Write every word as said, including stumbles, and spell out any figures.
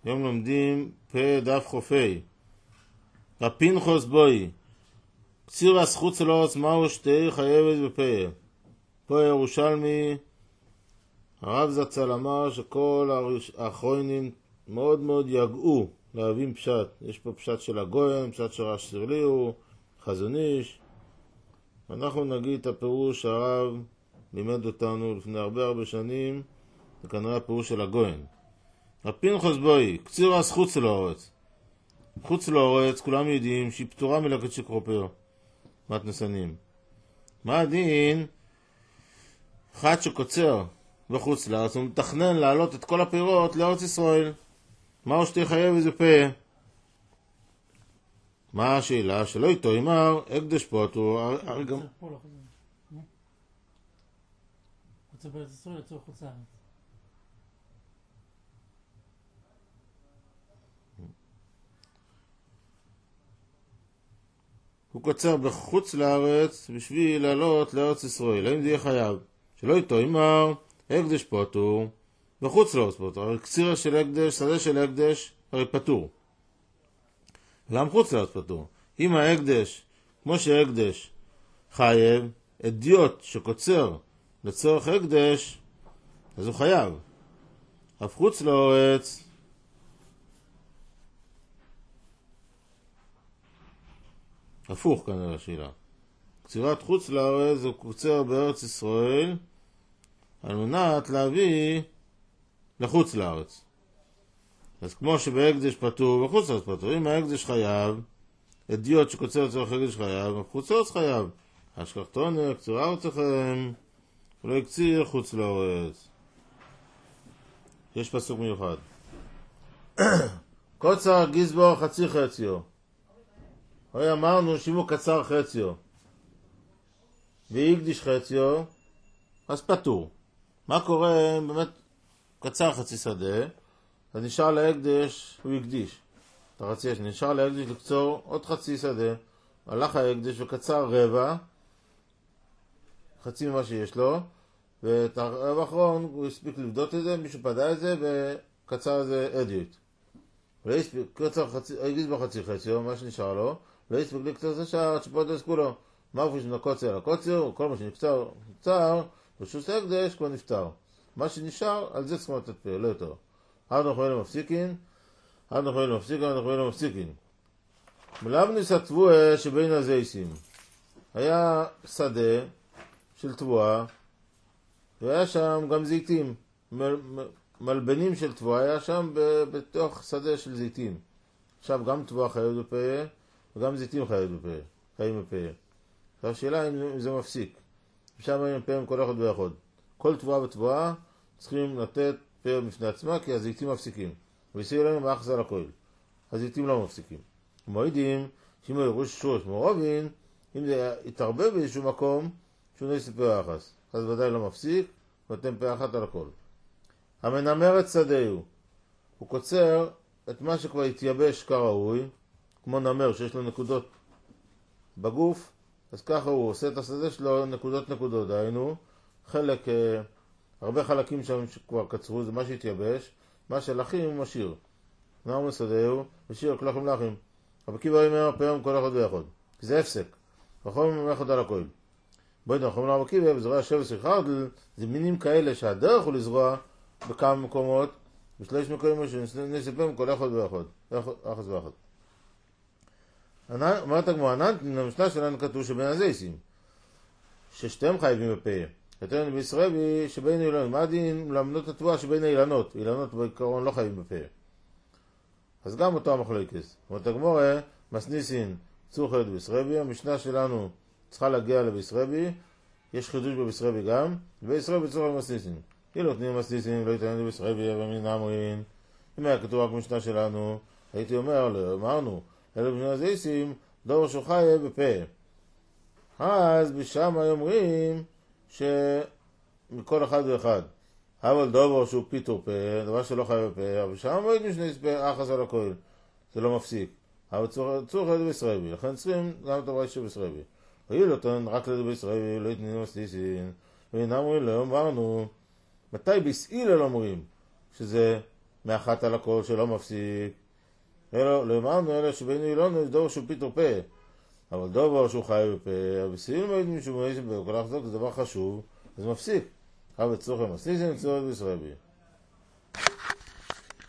היום לומדים פה דף חופי. הפנחס בוי. קציר הזכות שלו מהו שתי חייבת בפה. פה ירושלמי, הרב זצ"ל אמר שכל האחרונים מאוד מאוד יגעו להבין פשט. יש פה פשט של הגויין, פשט של רש סירליהו, חזון איש. אנחנו נגיד את הפירוש שהרב לימד אותנו לפני הרבה הרבה שנים, זה כנראה הפירוש של הגויין. הפנחס בוי, קציר הזכות של האורץ. חוץ לאורץ, כולם יודעים שהיא פטורה מלקט שקרופר, מתנסנים. מה הדין? אחד שקוצר בחוץ לארץ, הוא מתכנן להעלות את כל הפירות לארץ ישראל. מהו שתי חייב איזה פה? מה השאלה? שלא איתו אמר, הקדש פה אותו, הרי גם... קוצר בארץ ישראל לצורך חוץ לארץ. הוא קוצר בחוץ לארץ בשביל לעלות לארץ ישראל. האם זה יהיה חייב? שלא איתו אמר, הקדש פה אותו, בחוץ לארץ פה אותו. הרי קצירה של הקדש, שדה של הקדש, הרי פטור. גם חוץ לארץ פטור. אם ההקדש, כמו שהקדש חייב, אדיוט שקוצר לצורך הקדש, אז הוא חייב. אף חוץ לארץ, הפוך כנראה השאלה. קצירת חוץ לארץ הוא קוצר בארץ ישראל על מנת להביא לחוץ לארץ. אז כמו שבהקדש פטור, בחוץ לארץ פטור. אם ההקדש חייב, אדיוט שקוצר לצורך הקדש חייב, בחוץ לארץ חייב. השכחתונה, קצור ארצכם, ולא יקציר חוץ לארץ. יש פסוק מיוחד. קוצר גזבור חצי חציו. הרי אמרנו שאם הוא קצר חציו והקדיש חציו, אז פטור. מה קורה אם באמת קצר חצי שדה, אז נשאר להקדש, הוא הקדיש. אתה רציש, נשאר להקדיש לקצור עוד חצי שדה, הלך ההקדש וקצר רבע, חצי ממה שיש לו, ואת הרבע האחרון הוא הספיק לבדות את זה, מישהו פדע את זה וקצר את זה אדיוט. ולא הספיק, קצר חצי, הקדיש בחצי חציו, מה שנשאר לו, לא הספיק לקצר זה שער, שפות עסקו לו. מה אופי שנקוצר לקוצר, כל מה שנקצר, נקצר, ושוס הקדש כבר נפטר. מה שנשאר, על זה צריכים לתת פה, לא יותר. עד אנחנו אלה מפסיקין, עד אנחנו אלה מפסיקין, עד אנחנו אלה מפסיקין. מלבניס התבואה שבין הזייסים. היה שדה של תבואה, והיה שם גם זיתים. מל, מ, מלבנים של תבואה היה שם בתוך שדה של זיתים. עכשיו גם תבואה חייבת בפה, וגם זיתים חיים בפה, חיים בפה. עכשיו השאלה אם זה מפסיק. שם אין פה עם כל אחד ואחד. כל תבואה ותבואה צריכים לתת פה בפני עצמה, כי הזיתים מפסיקים. ויסעי להם מאחז על הכל. הזיתים לא מפסיקים. מועידים, שאם הוא ירוש שוש מורובין, אם זה יתרבה באיזשהו מקום, שהוא לא יספה האחז. אז ודאי לא מפסיק, ונותן פה אחת על הכל. המנמר את שדהו. הוא קוצר את מה שכבר התייבש כראוי, כמו נמר שיש לו נקודות בגוף, אז ככה הוא עושה את השדה שלו נקודות נקודות, דהיינו, חלק, הרבה חלקים שם שכבר קצרו, זה מה שהתייבש, מה שלחים הוא משאיר. נאום לשדהו, ושיר כלחים לחים. אבל קיבה אומר פעם כל אחד ואחד, כי זה הפסק, וכל אחד על הכל. בואי אנחנו נאמר קיבה, וזרוע שבס יחרדל, זה מינים כאלה שהדרך הוא לזרוע בכמה מקומות, בשלוש מקומות שנספם כל אחד ואחד, אחת ואחת. אומרת הגמרא, במשנה שלנו כתוב שבין הזייסים, ששתיהם חייבים בפה. כתוב בישראל שבין אילנות, מה הדין למנות התבואה שבין אילנות? אילנות בעיקרון לא חייבים בפה. אז גם אותו המחלוקת. אומרת הגמרא, מסניסין צור חייב בישראל, המשנה שלנו צריכה להגיע לבישראל, יש חידוש בבישראל גם, ובישראל בצור חייב מסניסין. אם נותנים מסניסין, לא יתעניין בישראל, ומן אמרין. אם היה כתוב רק במשנה שלנו, הייתי אומר, אמרנו, אלו בני הזייסים, דובר שהוא חייב בפה. אז בשם אומרים שמכל אחד ואחד. אבל דובר שהוא פיתור פה, דבר שלא חייב בפה, אבל בשם אומרים שני ספה אחס על הכל. זה לא מפסיק. אבל צור חייב בישראלי, לכן צריכים גם את הברייש בישראלי. היו לותן רק לזה בישראלי, לא יתנינו מסליסין. ואינם אומרים, לא אמרנו, מתי בישראל לא אומרים שזה מאחת על הכל שלא מפסיק. אלא, למענו אלא שבינו אילונו יש דובר שהוא פיתור פה. אבל דובר שהוא חי בפה, אבל בסיום מועד משום מועד שבכל החזוק זה דבר חשוב, אז מפסיק. אבל צורך המסניק זה נצורת בישראל בי.